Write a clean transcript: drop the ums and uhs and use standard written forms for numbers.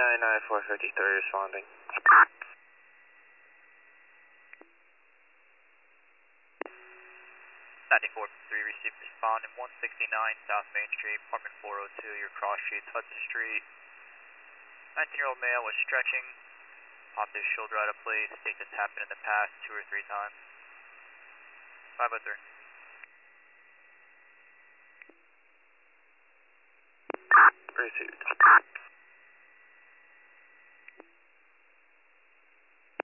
453 responding. 94.3 received respond in 169 South Main Street, apartment 402, your cross streets, Hudson Street. 19-year-old male was stretching, popped his shoulder out of place. Think this happened in the past 2 or 3 times. 503. Received.